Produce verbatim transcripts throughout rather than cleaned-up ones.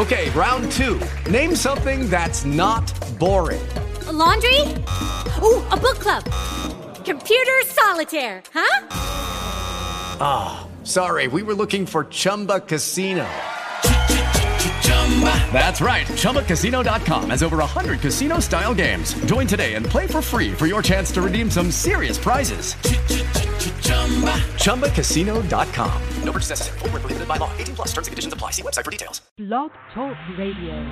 Okay, round two. Name something that's not boring. A laundry? Ooh, a book club. Computer solitaire, huh? Ah, oh, sorry, we were looking for Chumba Casino. That's right, Chumba Casino dot com has over one hundred casino-style games. Join today and play for free for your chance to redeem some serious prizes. Chumba Casino dot com. No purchase necessary. Void where prohibited by law. eighteen plus terms and conditions apply. See website for details. Blog Talk Radio.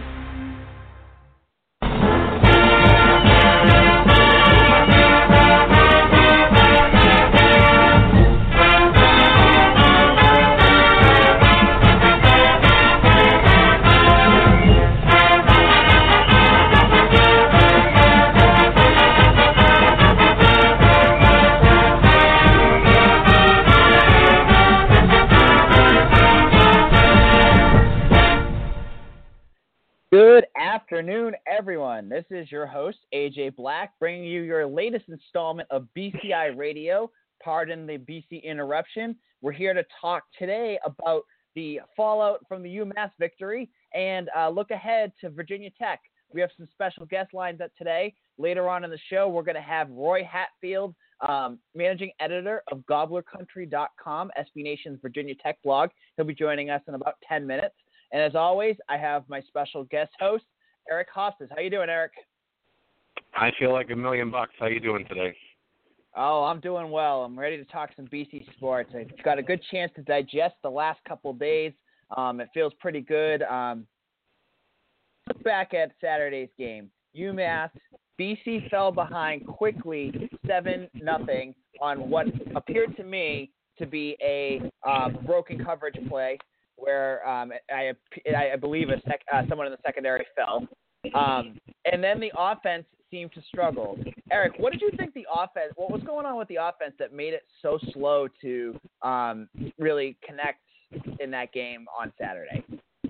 Good afternoon, everyone. This is your host, A J Black, bringing you your latest installment of B C I Radio. Pardon the B C interruption. We're here to talk today about the fallout from the UMass victory and uh, look ahead to Virginia Tech. We have some special guest lines up today. Later on in the show, we're going to have Roy Hatfield, um, managing editor of Gobbler Country dot com, S B Nation's Virginia Tech blog. He'll be joining us in about ten minutes. And as always, I have my special guest host, Eric Hostas. How you doing, Eric? I feel like a million bucks. How you doing today? Oh, I'm doing well. I'm ready to talk some B C sports. I've got a good chance to digest the last couple of days. Um, it feels pretty good. Um, look back at Saturday's game. UMass, B C fell behind quickly, seven nothing, on what appeared to me to be a uh, broken coverage play, where um, I, I believe a sec, uh, someone in the secondary fell. Um, and then the offense seemed to struggle. Eric, what did you think the offense – what was going on with the offense that made it so slow to um, really connect in that game on Saturday?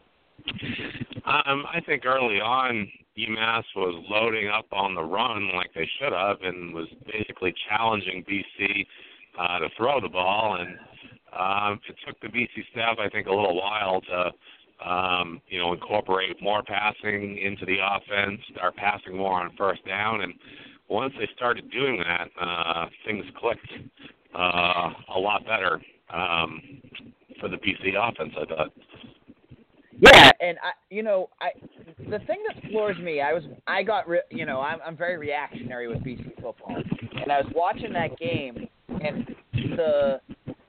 Um, I think early on UMass was loading up on the run like they should have and was basically challenging B C uh, to throw the ball, and Um, it took the B C staff, I think, a little while to, um, you know, incorporate more passing into the offense, start passing more on first down. And once they started doing that, uh, things clicked uh, a lot better um, for the B C offense, I thought. Yeah, and I, you know, I the thing that floors me, I was, I got, re, you know, I'm, I'm very reactionary with B C football, and I was watching that game, and the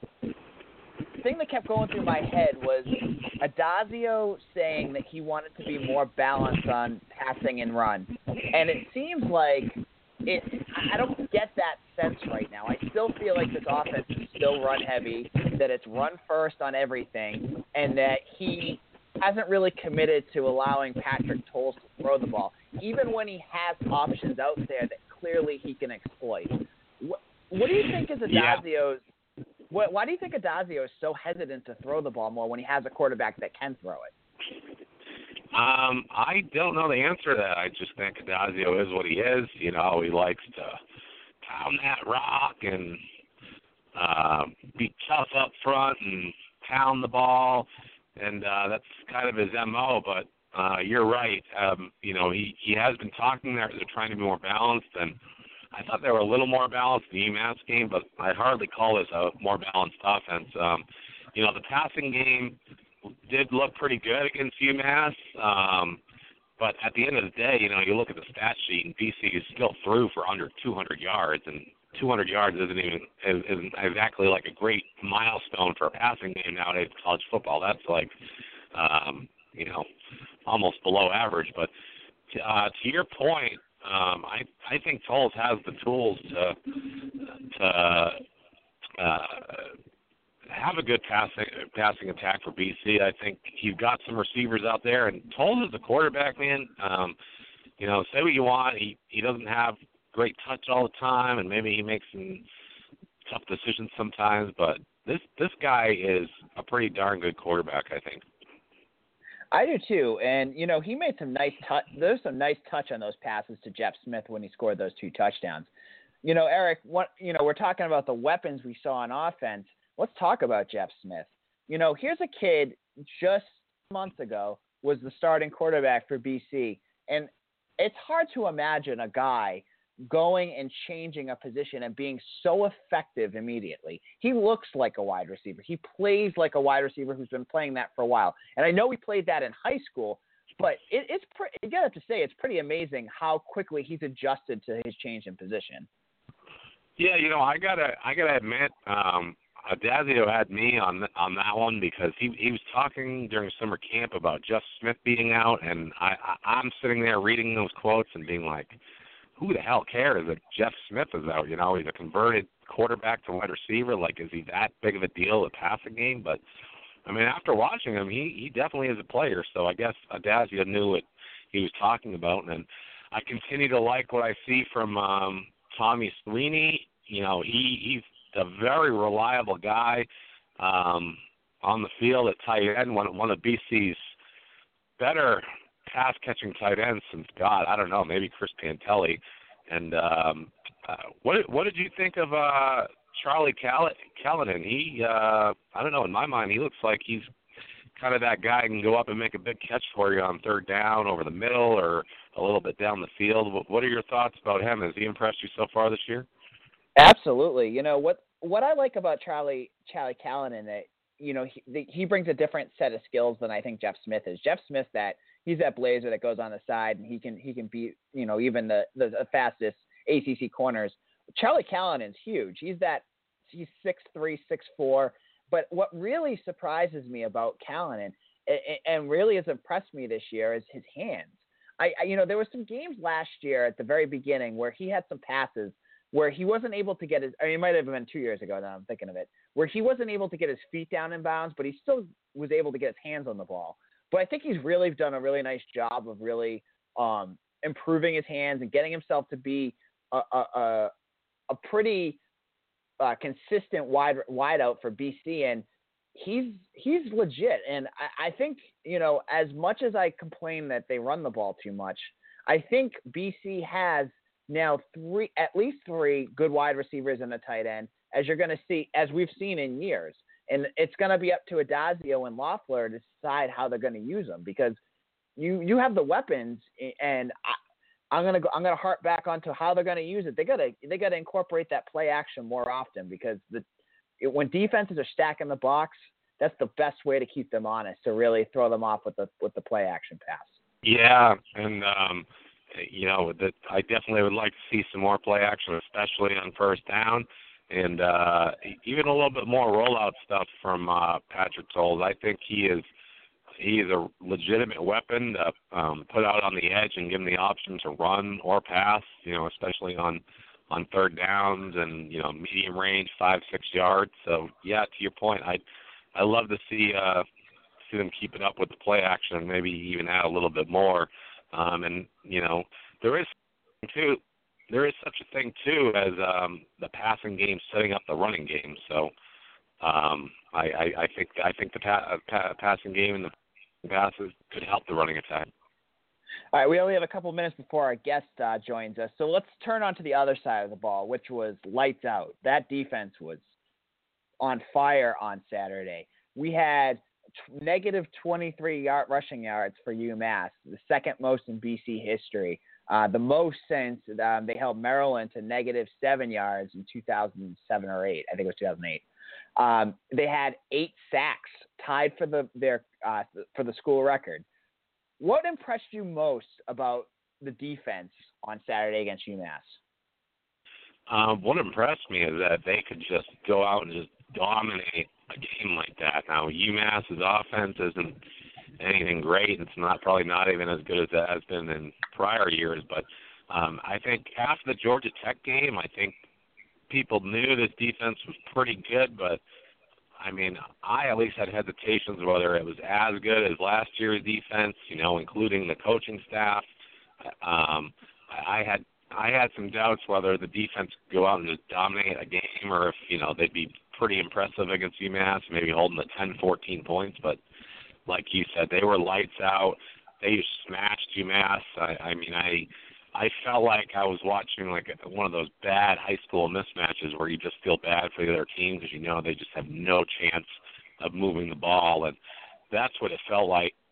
thing that kept going through my head was Adazio saying that he wanted to be more balanced on passing and run. And it seems like it I don't get that sense right now. I still feel like this offense is still run heavy, that it's run first on everything, and that he hasn't really committed to allowing Patrick Towles to throw the ball, even when he has options out there that clearly he can exploit. What, what do you think is Adazio's What, why do you think Adazio is so hesitant to throw the ball more when he has a quarterback that can throw it? Um, I don't know the answer to that. I just think Adazio is what he is. You know, he likes to pound that rock and uh, be tough up front and pound the ball, and uh, that's kind of his M O. But uh, you're right. Um, you know, he, he has been talking there. They're trying to be more balanced, and I thought they were a little more balanced in the UMass game, but I'd hardly call this a more balanced offense. Um, you know, the passing game did look pretty good against UMass, um, but at the end of the day, you know, you look at the stat sheet, and B C is still through for under two hundred yards, and two hundred yards isn't even isn't exactly like a great milestone for a passing game nowadays in college football. That's like, um, you know, almost below average. But to, uh, to your point, Um, I I think Towles has the tools to to uh, have a good passing passing attack for B C. I think he's got some receivers out there, and Towles is the quarterback, man. Um, you know, say what you want, he he doesn't have great touch all the time, and maybe he makes some tough decisions sometimes. But this this guy is a pretty darn good quarterback, I think. I do too, and you know he made some nice touch. There's some nice touch on those passes to Jeff Smith when he scored those two touchdowns. You know, Eric, what you know, we're talking about the weapons we saw on offense. Let's talk about Jeff Smith. You know, here's a kid just months ago was the starting quarterback for B C. And it's hard to imagine a guy going and changing a position and being so effective immediately. He looks like a wide receiver. He plays like a wide receiver who's been playing that for a while. And I know he played that in high school, but it, it's pretty, you got to say, it's pretty amazing how quickly he's adjusted to his change in position. Yeah, you know, I gotta, I gotta admit, um, Adazio had me on on that one because he he was talking during summer camp about Jeff Smith being out, and I, I I'm sitting there reading those quotes and being like, who the hell cares that Jeff Smith is out? You know, he's a converted quarterback to wide receiver. Like, is he that big of a deal to pass a game? But I mean, after watching him, he he definitely is a player. So I guess Adazio knew what he was talking about, and I continue to like what I see from um, Tommy Sweeney. You know, he he's a very reliable guy um, on the field at tight end, one, one of B C's better pass-catching tight ends since, God, I don't know, maybe Chris Pantelli. And um, uh, what what did you think of uh, Charlie Call- Callanan? He, uh, I don't know, in my mind, he looks like he's kind of that guy who can go up and make a big catch for you on third down over the middle or a little bit down the field. What are your thoughts about him? Has he impressed you so far this year? Absolutely. You know, what what I like about Charlie Charlie Callanan, that, you know, he, he brings a different set of skills than I think Jeff Smith is. Jeff Smith, that he's that blazer that goes on the side, and he can he can beat, you know, even the, the, the fastest A C C corners. Charlie Callanan's huge. He's that he's six three, six four. But what really surprises me about Callanan, and really has impressed me this year, is his hands. I, I you know, there were some games last year at the very beginning where he had some passes where he wasn't able to get his, I mean, it might have been two years ago now I'm thinking of it, where he wasn't able to get his feet down in bounds, but he still was able to get his hands on the ball. But I think he's really done a really nice job of really um, improving his hands and getting himself to be a, a, a, a pretty uh, consistent wide wide out for B C. And he's he's legit. And I, I think, you know, as much as I complain that they run the ball too much, I think B C has now three, at least three good wide receivers and a tight end, as you're going to see, as we've seen in years. And it's going to be up to Adazio and Loeffler to decide how they're going to use them, because you you have the weapons, and I, I'm going to go, I'm going to harp back onto how they're going to use it. They got to they got to incorporate that play action more often, because the it, when defenses are stacking the box, that's the best way to keep them honest, to really throw them off with the with the play action pass. Yeah, and um, you know, that I definitely would like to see some more play action, especially on first down. And uh, even a little bit more rollout stuff from uh, Patrick Towles. I think he is he is a legitimate weapon to um, put out on the edge and give him the option to run or pass. You know, especially on on third downs and, you know, medium range, five six yards. So yeah, to your point, I I love to see uh, see them keep it up with the play action and maybe even add a little bit more. Um, and you know, there is too. There is such a thing, too, as um, the passing game setting up the running game. So um, I, I, I think I think the pa- pa- passing game and the passes could help the running attack. All right, we only have a couple minutes before our guest uh, joins us. So let's turn on to the other side of the ball, which was lights out. That defense was on fire on Saturday. We had t- negative twenty-three yard rushing yards for UMass, the second most in B C history. Uh, the most since um, they held Maryland to negative seven yards in two thousand seven or eight. I think it was two thousand eight. Um, they had eight sacks, tied for the their uh, for the school record. What impressed you most about the defense on Saturday against UMass? Um, what impressed me is that they could just go out and just dominate a game like that. Now, UMass's offense isn't anything great. It's not probably not even as good as it has been in prior years. But um, I think after the Georgia Tech game, I think people knew this defense was pretty good. But, I mean, I at least had hesitations whether it was as good as last year's defense, you know, including the coaching staff. Um, I had I had some doubts whether the defense could go out and just dominate a game, or if, you know, they'd be pretty impressive against UMass, maybe holding the ten, fourteen points. But like you said, they were lights out. They smashed UMass. I, I mean, I I felt like I was watching like one of those bad high school mismatches where you just feel bad for the other team because you know they just have no chance of moving the ball, and that's what it felt like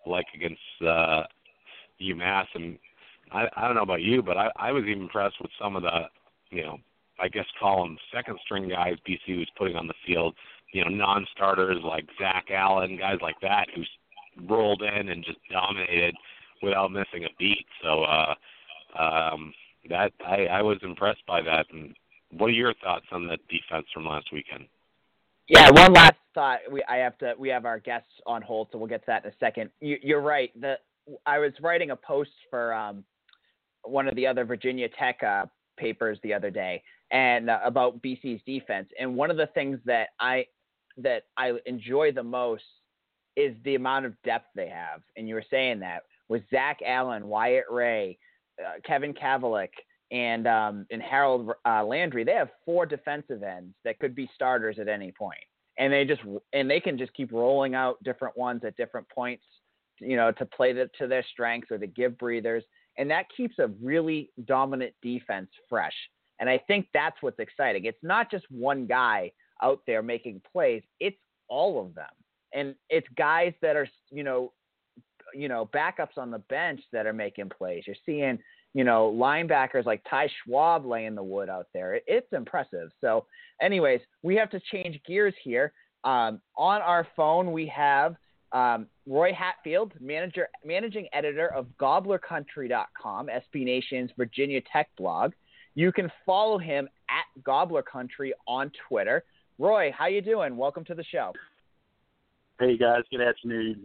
like against uh, UMass. And I, I don't know about you, but I, I was even impressed with some of the, you know, I guess call them second string guys B C was putting on the field. You know, non-starters like Zach Allen, guys like that who rolled in and just dominated without missing a beat. So uh, um, that I, I was impressed by that. And what are your thoughts on the defense from last weekend? Yeah, one last thought. We I have to. We have our guests on hold, so we'll get to that in a second. You, you're right. The I was writing a post for um, one of the other Virginia Tech uh, papers the other day, and uh, about B C's defense. And one of the things that I that I enjoy the most is the amount of depth they have. And you were saying that with Zach Allen, Wyatt Ray, uh, Kevin Kavalik, and um, and Harold uh, Landry. They have four defensive ends that could be starters at any point, and they just and they can just keep rolling out different ones at different points, you know, to play the, to their strengths or to give breathers, and that keeps a really dominant defense fresh. And I think that's what's exciting. It's not just one guy out there making plays; it's all of them, and it's guys that are, you know, you know, backups on the bench that are making plays. You're seeing, you know, linebackers like Ty Schwab laying the wood out there. It's impressive. So anyways, we have to change gears here. Um, on our phone, we have um, Roy Hatfield, manager, managing editor of Gobbler Country dot com, S B Nation's Virginia Tech blog. You can follow him at Gobbler Country on Twitter. Roy, how you doing? Welcome to the show. Hey guys, good afternoon.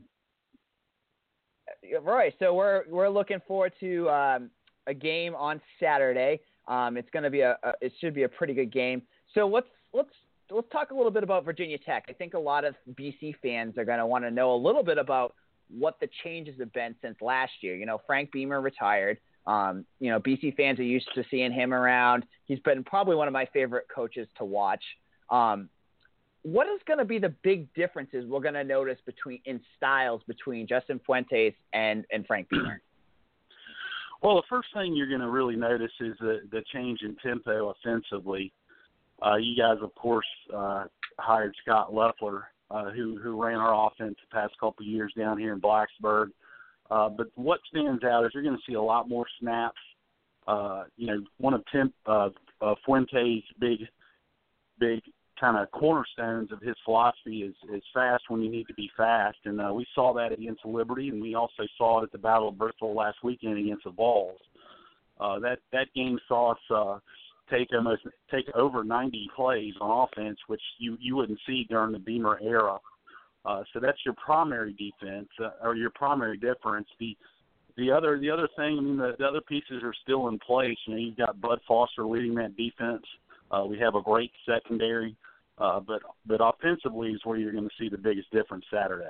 Roy, so we're we're looking forward to um, a game on Saturday. Um, it's going to be a, a it should be a pretty good game. So let's let's let's talk a little bit about Virginia Tech. I think a lot of B C fans are going to want to know a little bit about what the changes have been since last year. You know, Frank Beamer retired. Um, you know, B C fans are used to seeing him around. He's been probably one of my favorite coaches to watch. Um, what is going to be the big differences we're going to notice between in styles between Justin Fuentes and, and Frank Beamer? Well, the first thing you're going to really notice is the, the change in tempo offensively. Uh, you guys, of course, uh, hired Scott Loeffler, uh, who who ran our offense the past couple of years down here in Blacksburg. Uh, but what stands out is you're going to see a lot more snaps. Uh, you know, one of Tim uh, uh, Fuentes' big, big kind of cornerstones of his philosophy is, is fast when you need to be fast. And uh, we saw that against Liberty, and we also saw it at the Battle of Bristol last weekend against the Vols. Uh, that, that game saw us uh, take almost take over ninety plays on offense, which you, you wouldn't see during the Beamer era. Uh, so that's your primary defense uh, or your primary difference. The the other the other thing, I mean, the, the other pieces are still in place. You know, you've got Bud Foster leading that defense. Uh, we have a great secondary, uh, but but offensively is where you're going to see the biggest difference Saturday.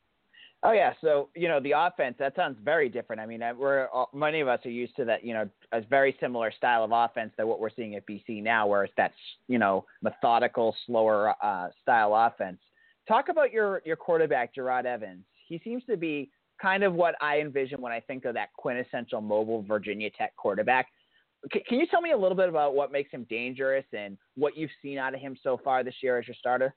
Oh yeah, so you know the offense, that sounds very different. I mean, we're many of us are used to that, you know, a very similar style of offense than what we're seeing at B C now, where it's that, you know, methodical, slower uh, style offense. Talk about your your quarterback, Gerard Evans. He seems to be kind of what I envision when I think of that quintessential mobile Virginia Tech quarterback. Can you tell me a little bit about what makes him dangerous and what you've seen out of him so far this year as your starter?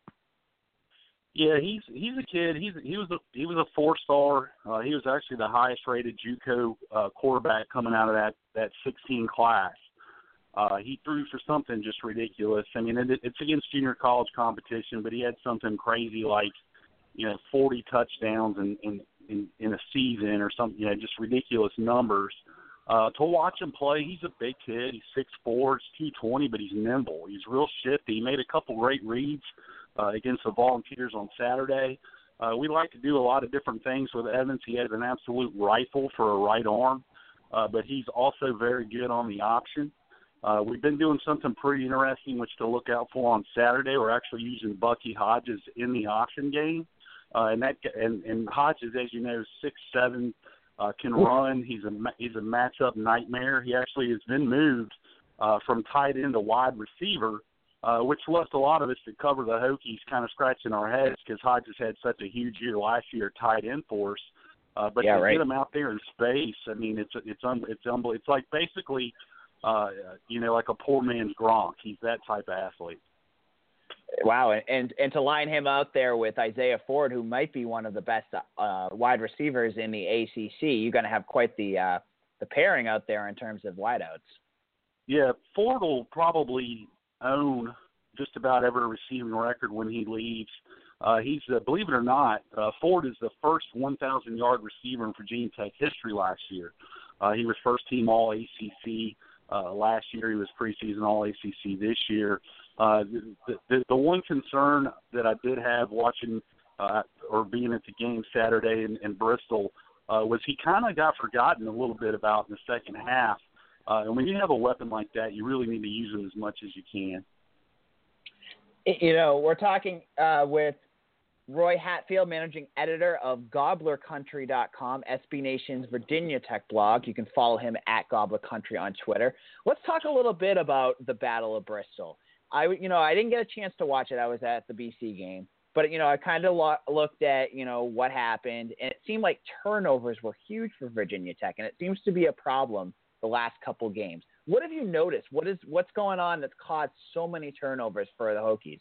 Yeah, he's he's a kid. He's he was a he was a four star. Uh, he was actually the highest rated JUCO uh, quarterback coming out of that that sixteen class. Uh, he threw for something just ridiculous. I mean, it, it's against junior college competition, but he had something crazy like, you know, forty touchdowns in in, in, in a season or something. You know, just ridiculous numbers. Uh, to watch him play, he's a big kid. He's six four, he's two twenty, but he's nimble. He's real shifty. He made a couple great reads uh, against the Volunteers on Saturday. Uh, we like to do a lot of different things with Evans. He has an absolute rifle for a right arm, uh, but he's also very good on the option. Uh, we've been doing something pretty interesting, which to look out for on Saturday. We're actually using Bucky Hodges in the option game, uh, and that and, and Hodges, as you know, six seven. Uh, can run. He's a he's a matchup nightmare. He actually has been moved uh, from tight end to wide receiver, uh, which left a lot of us to cover the Hokies kind of scratching our heads because Hodges had such a huge year last year tight end for us. Uh, but yeah, to right. get him out there in space, I mean, it's it's un, it's unbelievable. It's like basically, uh, you know, like a poor man's Gronk. He's that type of athlete. Wow, and, and and to line him out there with Isaiah Ford, who might be one of the best uh, wide receivers in the A C C, you're going to have quite the uh, the pairing out there in terms of wideouts. Yeah, Ford will probably own just about every receiving record when he leaves. Uh, he's, uh, believe it or not, uh, Ford is the first one thousand yard receiver in Virginia Tech history last year. Uh, he was first team All A C C uh, last year. He was preseason All A C C this year. Uh, the, the, the one concern that I did have watching uh, or being at the game Saturday in, in Bristol uh, was he kind of got forgotten a little bit about in the second half. Uh, and when you have a weapon like that, you really need to use him as much as you can. You know, we're talking uh, with Roy Hatfield, managing editor of Gobbler Country dot com, S B Nation's Virginia Tech blog. You can follow him at Gobbler Country on Twitter. Let's talk a little bit about the Battle of Bristol. I, you know, I didn't get a chance to watch it. I was at the B C game, but you know, I kind of lo- looked at you know what happened, and it seemed like turnovers were huge for Virginia Tech, and it seems to be a problem the last couple games. What have you noticed? What is what's going on that's caused so many turnovers for the Hokies?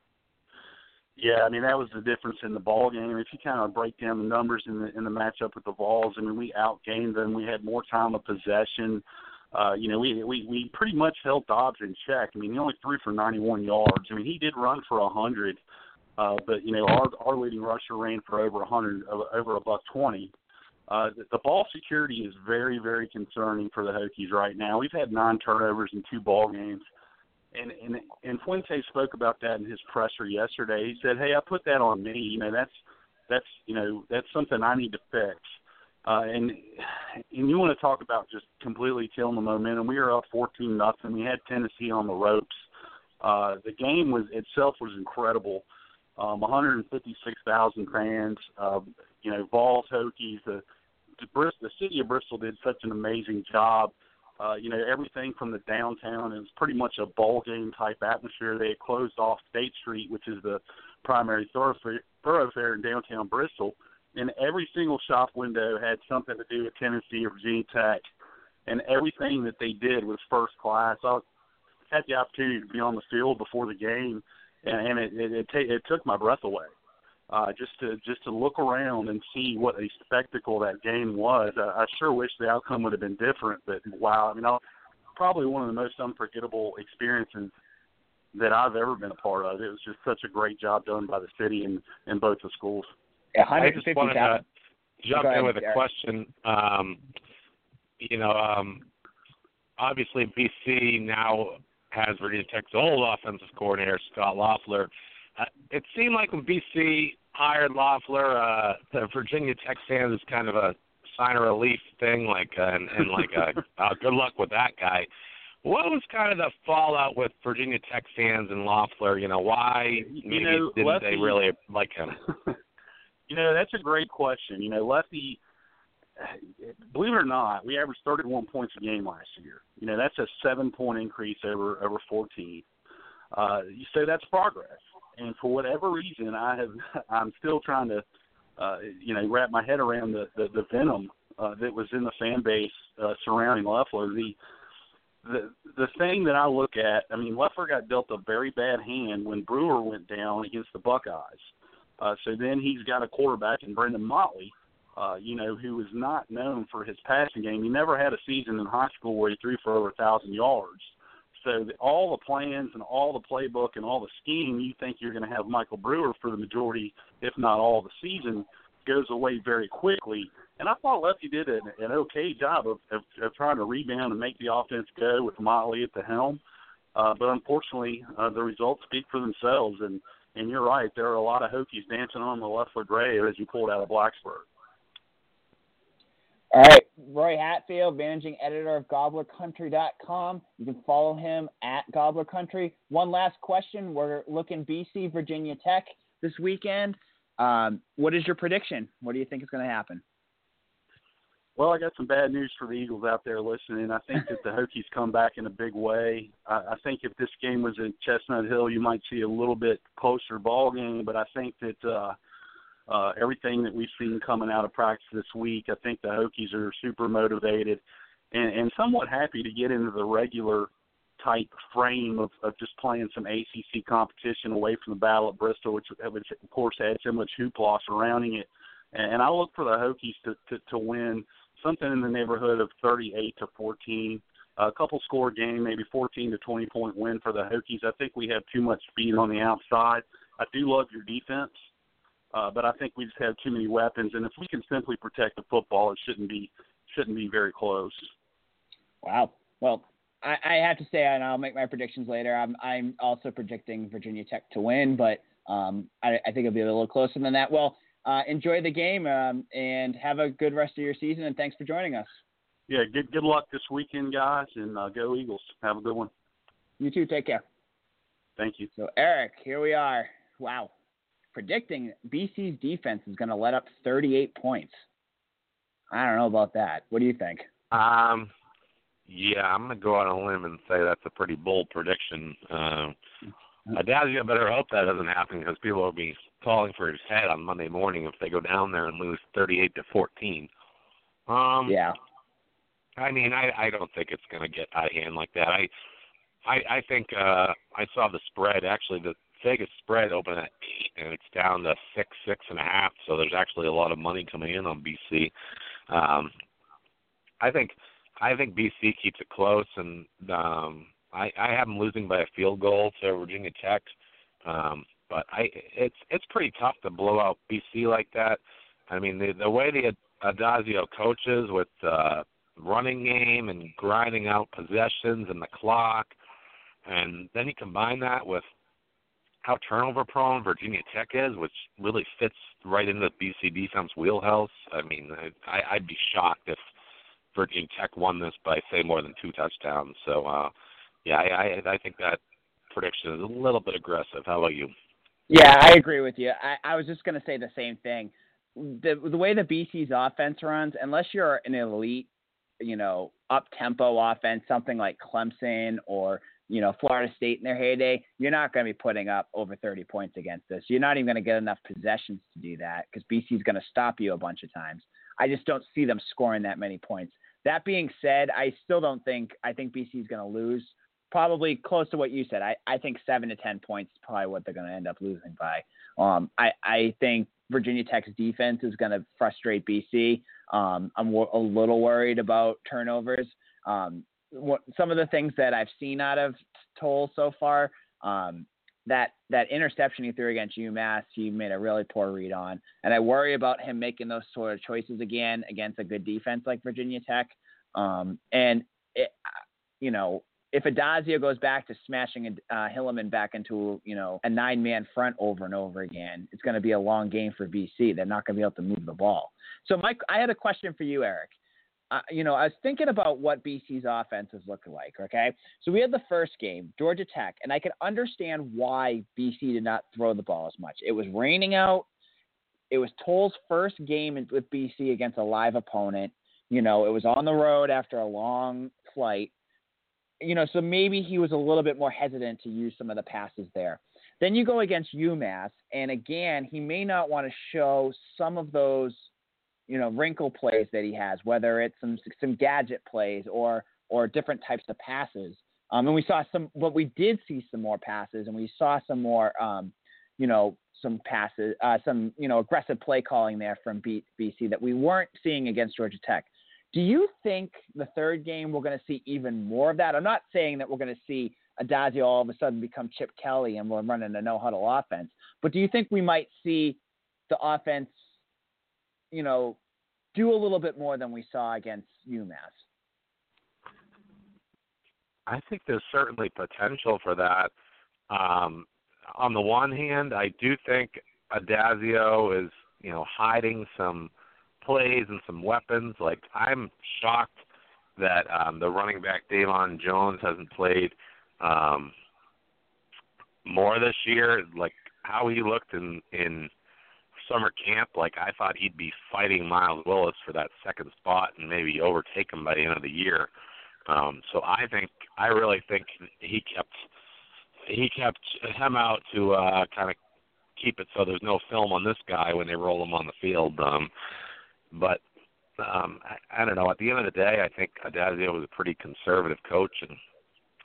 Yeah, I mean, that was the difference in the ball game. If you kind of break down the numbers in the in the matchup with the Vols, I mean, we outgained them. We had more time of possession. Uh, you know, we, we we pretty much held Dobbs in check. I mean, he only threw for ninety-one yards. I mean, he did run for one hundred, uh, but, you know, our our leading rusher ran for over one hundred, over a buck twenty. Uh, the, the ball security is very, very concerning for the Hokies right now. We've had nine turnovers in two ball games. And, and and Fuente spoke about that in his presser yesterday. He said, "Hey, I put that on me. You know, that's that's you know that's something I need to fix." Uh, and and you want to talk about just completely killing the momentum. We were up fourteen nothing. We had Tennessee on the ropes. Uh, the game was itself was incredible. Um, one hundred fifty-six thousand fans. Uh, you know, Vols, Hokies. The the, Brist- the city of Bristol did such an amazing job. Uh, you know, everything from the downtown, it was pretty much a ball game type atmosphere. They had closed off State Street, which is the primary thoroughfare, thoroughfare in downtown Bristol, and every single shop window had something to do with Tennessee or Virginia Tech, and everything that they did was first class. I had the opportunity to be on the field before the game, and, and it, it, it, t- it took my breath away. Uh, just to just to look around and see what a spectacle that game was. Uh, I sure wish the outcome would have been different, but wow, I mean, I'll, probably one of the most unforgettable experiences that I've ever been a part of. It was just such a great job done by the city and, and both the schools. I just wanted to jump in with a Derek. question. Um, you know, um, obviously B C now has Virginia Tech's old offensive coordinator, Scott Loeffler. Uh, it seemed like when B C hired Loeffler, uh, the Virginia Tech fans is kind of a sign of relief thing, like uh, and, and like a, uh, good luck with that guy. What was kind of the fallout with Virginia Tech fans and Loeffler? You know, why maybe you know, didn't Lefty, they really like him? You know, that's a great question. You know, Lefty, believe it or not, we averaged thirty-one points a game last year. You know, that's a seven-point increase over over fourteen. Uh, you say that's progress. And for whatever reason, I have, I'm still trying to, uh, you know, wrap my head around the, the, the venom uh, that was in the fan base uh, surrounding Loeffler. The, the the thing that I look at, I mean, Loeffler got dealt a very bad hand when Brewer went down against the Buckeyes. Uh, so then he's got a quarterback in Brendan Motley, uh, you know, who is not known for his passing game. He never had a season in high school where he threw for over one thousand yards. So the, all the plans and all the playbook and all the scheme, you think you're going to have Michael Brewer for the majority, if not all the season, goes away very quickly. And I thought Lefty did an, an okay job of, of, of trying to rebound and make the offense go with Motley at the helm. Uh, but unfortunately, uh, the results speak for themselves. And, and you're right, there are a lot of Hokies dancing on the Loeffler grave as you pulled out of Blacksburg. All right, Roy Hatfield, managing editor of Gobbler Country dot com. You can follow him at Gobbler Country. One last question. We're looking B C, Virginia Tech this weekend. Um, what is your prediction? What do you think is going to happen? Well, I got some bad news for the Eagles out there listening. I think that the Hokies come back in a big way. I, I think if this game was at Chestnut Hill, you might see a little bit closer ball game, but I think that uh, – Uh, everything that we've seen coming out of practice this week, I think the Hokies are super motivated and, and somewhat happy to get into the regular type frame of, of just playing some A C C competition away from the Battle at Bristol, which, which of course had so much hoopla surrounding it. And, and I look for the Hokies to, to, to win something in the neighborhood of thirty-eight to fourteen. A couple score game, maybe fourteen to twenty point win for the Hokies. I think we have too much speed on the outside. I do love your defense, uh, but I think we just have too many weapons. And if we can simply protect the football, it shouldn't be shouldn't be very close. Wow. Well, I, I have to say, and I'll make my predictions later. I'm I'm also predicting Virginia Tech to win, but um, I, I think it'll be a little closer than that. Well, uh, enjoy the game um, and have a good rest of your season. And thanks for joining us. Yeah, good good luck this weekend, guys, and uh, go Eagles. Have a good one. You too. Take care. Thank you. So, Eric, here we are. Wow. Predicting B C's defense is going to let up thirty-eight points. I don't know about that. What do you think? Um, yeah, I'm going to go out on a limb and say that's a pretty bold prediction. Uh, Adazio better hope that doesn't happen because people will be calling for his head on Monday morning if they go down there and lose thirty-eight to fourteen. Um, yeah. I mean, I, I don't think it's going to get out of hand like that. I I, I think uh, I saw the spread. Actually, the Vegas spread opened at eight, and it's down to six, six and a half. So there's actually a lot of money coming in on B C. Um, I think I think B C keeps it close, and um, I, I have them losing by a field goal to Virginia Tech. Um, but I it's it's pretty tough to blow out B C like that. I mean, the the way the Adazio coaches with uh, running game and grinding out possessions and the clock, and then you combine that with how turnover prone Virginia Tech is, which really fits right into the B C defense wheelhouse. I mean, I, I'd be shocked if Virginia Tech won this by, say, more than two touchdowns. So, uh, yeah, I, I, I think that prediction is a little bit aggressive. How about you? Yeah, I agree with you. I, I was just going to say the same thing. The, the way the B C's offense runs, unless you're an elite, you know, up-tempo offense, something like Clemson or, you know, Florida State in their heyday, you're not going to be putting up over thirty points against this. You're not even going to get enough possessions to do that because B C's going to stop you a bunch of times. I just don't see them scoring that many points. That being said, I still don't think – I think B C's going to lose probably close to what you said. I, I think seven to ten points is probably what they're going to end up losing by. Um, I, I think Virginia Tech's defense is going to frustrate B C. Um, I'm w- a little worried about turnovers. Um, what, some of the things that I've seen out of Toll so far, um, that that interception he threw against UMass, he made a really poor read on. And I worry about him making those sort of choices again against a good defense like Virginia Tech. Um, and, it, you know, if Adazio goes back to smashing uh, Hilliman back into, you know, a nine-man front over and over again, it's going to be a long game for B C. They're not going to be able to move the ball. So, Mike, I had a question for you, Eric. Uh, you know, I was thinking about what B C's offense is looking like, okay? So we had the first game, Georgia Tech, and I could understand why B C did not throw the ball as much. It was raining out. It was Toll's first game with B C against a live opponent. You know, it was on the road after a long flight. You know, so maybe he was a little bit more hesitant to use some of the passes there. Then you go against UMass, and again, he may not want to show some of those, you know, wrinkle plays that he has, whether it's some some gadget plays or or different types of passes. Um, and we saw some, but we did see some more passes, and we saw some more, um, you know, some passes, uh, some you know, aggressive play calling there from B- BC that we weren't seeing against Georgia Tech. Do you think the third game we're going to see even more of that? I'm not saying that we're going to see Adazio all of a sudden become Chip Kelly and we're running a no-huddle offense, but do you think we might see the offense, you know, do a little bit more than we saw against UMass? I think there's certainly potential for that. Um, on the one hand, I do think Adazio is, you know, hiding some plays and some weapons. Like, I'm shocked that um, the running back Davon Jones hasn't played um, more this year. Like, how he looked in, in summer camp, like, I thought he'd be fighting Miles Willis for that second spot and maybe overtake him by the end of the year. Um, so I think, I really think he kept he kept him out to uh, kind of keep it so there's no film on this guy when they roll him on the field. Um, but um, I, I don't know. At the end of the day, I think Adazio was a pretty conservative coach, and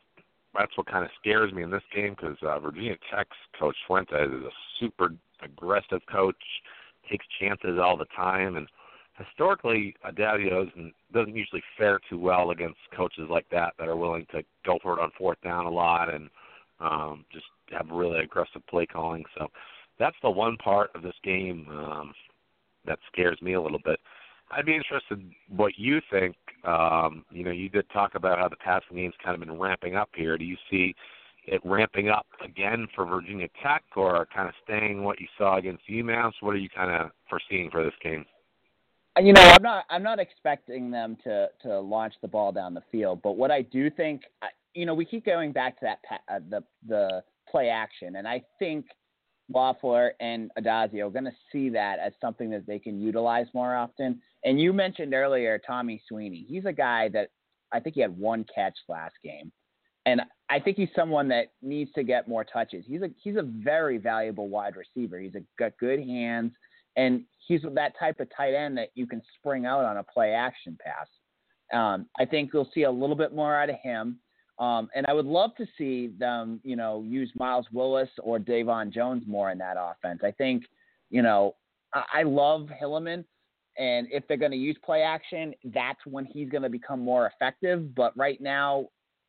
that's what kind of scares me in this game because uh, Virginia Tech's Coach Fuentes is a super aggressive coach, takes chances all the time, and historically, Adazio doesn't, doesn't usually fare too well against coaches like that that are willing to go for it on fourth down a lot and um, just have really aggressive play calling. So that's the one part of this game um, that scares me a little bit. I'd be interested what you think. Um, you know, you did talk about how the passing game's kind of been ramping up here. Do you see it ramping up again for Virginia Tech or kind of staying what you saw against UMass? What are you kind of foreseeing for this game? You know, I'm not I'm not expecting them to, to launch the ball down the field, but what I do think, you know, we keep going back to that uh, the the play action, and I think Loeffler and Adazio are going to see that as something that they can utilize more often. And you mentioned earlier Tommy Sweeney. He's a guy that I think he had one catch last game, and I think he's someone that needs to get more touches. He's a he's a very valuable wide receiver. He's a, got good hands, and he's that type of tight end that you can spring out on a play action pass. Um, I think you'll see a little bit more out of him. Um, and I would love to see them, you know, use Miles Willis or Davon Jones more in that offense. I think, you know, I, I love Hilliman, and if they're going to use play action, that's when he's going to become more effective. But right now,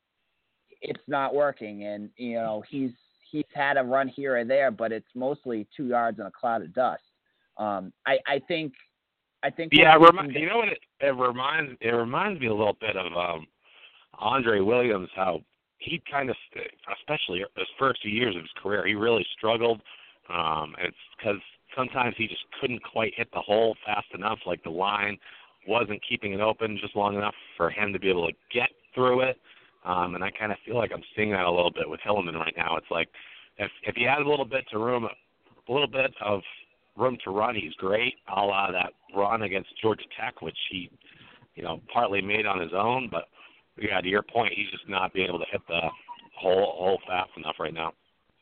it's not working, and you know, he's he's had a run here or there, but it's mostly two yards in a cloud of dust. Um, I, I think, I think. Yeah, it remi- you know what? It, it reminds it reminds me a little bit of um, Andre Williams. How he kind of, especially his first few years of his career, he really struggled. Um, it's because sometimes he just couldn't quite hit the hole fast enough. Like the line wasn't keeping it open just long enough for him to be able to get through it. Um, and I kind of feel like I'm seeing that a little bit with Hilliman right now. It's like if if he has a little bit to room, a little bit of room to run, he's great. A la that run against Georgia Tech, which he, you know, partly made on his own. But yeah, to your point, he's just not being able to hit the hole hole fast enough right now.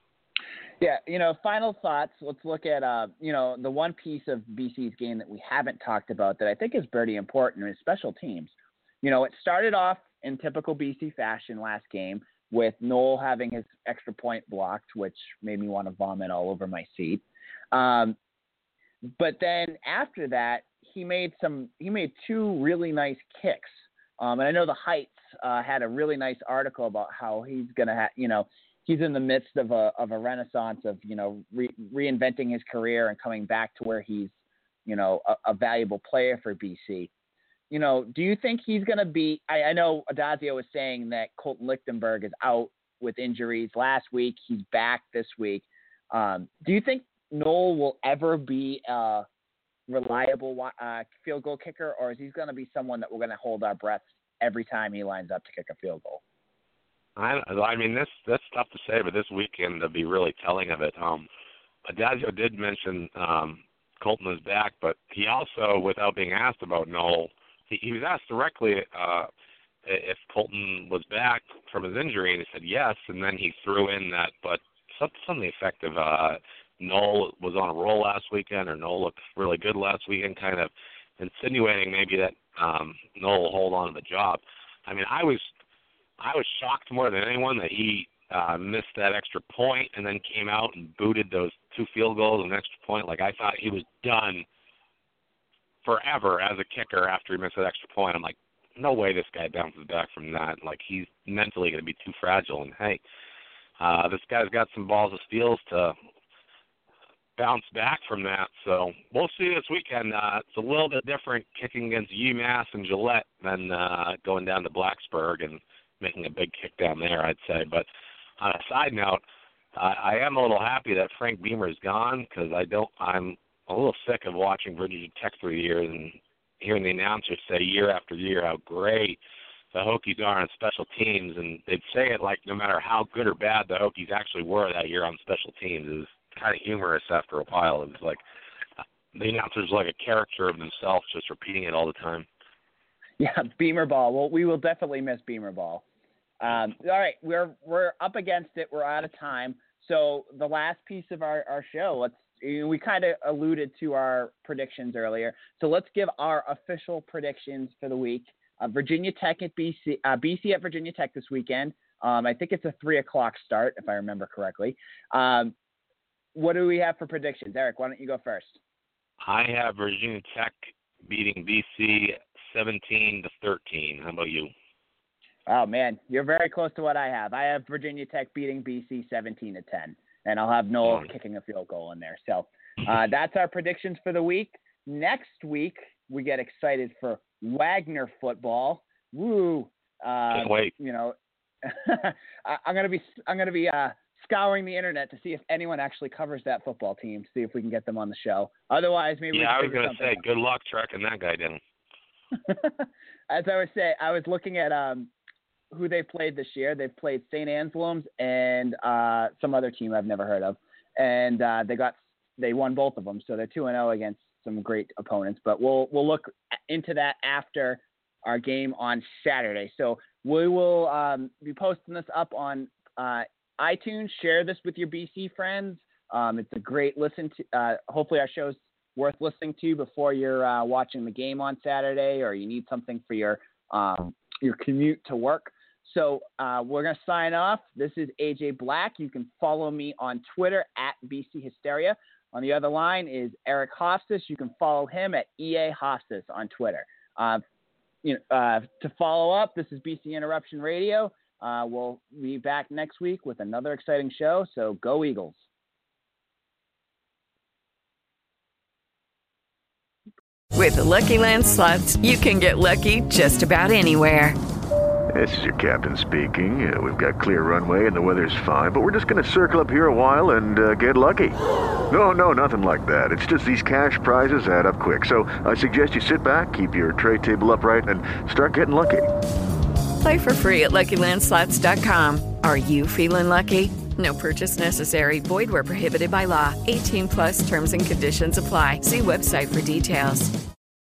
Yeah, you know, final thoughts. Let's look at, uh, you know, the one piece of B C's game that we haven't talked about that I think is pretty important is special teams. You know, it started off in typical B C fashion last game with Noel having his extra point blocked, which made me want to vomit all over my seat. Um, but then after that, he made some. He made two really nice kicks. Um, and I know the Heights uh, had a really nice article about how he's gonna have, you know, he's in the midst of a of a renaissance of, you know, re- reinventing his career and coming back to where he's, you know, a, a valuable player for B C. You know, do you think he's going to be – I know Adazio was saying that Colton Lichtenberg is out with injuries last week. He's back this week. Um, do you think Noel will ever be a reliable uh, field goal kicker, or is he going to be someone that we're going to hold our breath every time he lines up to kick a field goal? I, I mean, this that's tough to say, but this weekend to be really telling of it. Um, Adazio did mention um, Colton is back, but he also, without being asked about Noel, he, he was asked directly uh, if Colton was back from his injury, and he said yes, and then he threw in that, but something, something effective. Uh, Noel was on a roll last weekend, or Noel looked really good last weekend, kind of insinuating maybe that um, Noel will hold on to the job. I mean, I was I was shocked more than anyone that he uh, missed that extra point and then came out and booted those two field goals and an extra point. Like, I thought he was done forever as a kicker after he missed that extra point. I'm like, no way this guy bounces back from that. Like, he's mentally going to be too fragile. And, hey, uh, this guy's got some balls of steels to bounce back from that. So we'll see this weekend. Uh, it's a little bit different kicking against UMass and Gillette than uh, going down to Blacksburg and making a big kick down there, I'd say. But on a side note, uh, I am a little happy that Frank Beamer is gone because I don't. I'm a little sick of watching Virginia Tech through the years and hearing the announcers say year after year how great the Hokies are on special teams, and they'd say it like no matter how good or bad the Hokies actually were that year on special teams. It was kind of humorous after a while. It was like the announcers were like a character of themselves, just repeating it all the time. Yeah, Beamer ball. Well, we will definitely miss Beamer ball. Um, all right, we're we're up against it. We're out of time. So the last piece of our, our show, let's we kind of alluded to our predictions earlier. So let's give our official predictions for the week. Uh, Virginia Tech at B C, uh, B C at Virginia Tech this weekend. Um, I think it's a three o'clock start, if I remember correctly. Um, what do we have for predictions? Eric, why don't you go first? I have Virginia Tech beating B C seventeen to thirteen. How about you? Oh, man, you're very close to what I have. I have Virginia Tech beating B C seventeen to ten, and I'll have Noel Mm. kicking a field goal in there. So uh, that's our predictions for the week. Next week, we get excited for Wagner football. Woo! Uh, Can't wait. You know, I, I'm gonna be I'm gonna be uh, scouring the internet to see if anyone actually covers that football team. See if we can get them on the show. Otherwise, maybe Yeah, I we was can going to say, out. good luck tracking that guy down. As I was saying, I was looking at um, who they played this year. They've played Saint Anselm's and uh, some other team I've never heard of, and uh, they got they won both of them. So they're two and zero against some great opponents. But we'll we'll look into that after our game on Saturday. So we will um, be posting this up on uh, iTunes. Share this with your B C friends. Um, it's a great listen to. Uh, hopefully, our show's worth listening to before you're uh, watching the game on Saturday, or you need something for your um, your commute to work. So uh, we're going to sign off. This is A J Black. You can follow me on Twitter at B C Hysteria. On the other line is Eric Hofstas. You can follow him at E A Hofstas on Twitter. Uh, you know, uh, to follow up, this is B C Interruption Radio. Uh, we'll be back next week with another exciting show. So go Eagles. With the Lucky Land Slots, you can get lucky just about anywhere. This is your captain speaking. Uh, we've got clear runway and the weather's fine, but we're just going to circle up here a while and uh, get lucky. No, no, nothing like that. It's just these cash prizes add up quick. So I suggest you sit back, keep your tray table upright, and start getting lucky. Play for free at Lucky Land Slots dot com. Are you feeling lucky? No purchase necessary. Void where prohibited by law. eighteen plus terms and conditions apply. See website for details.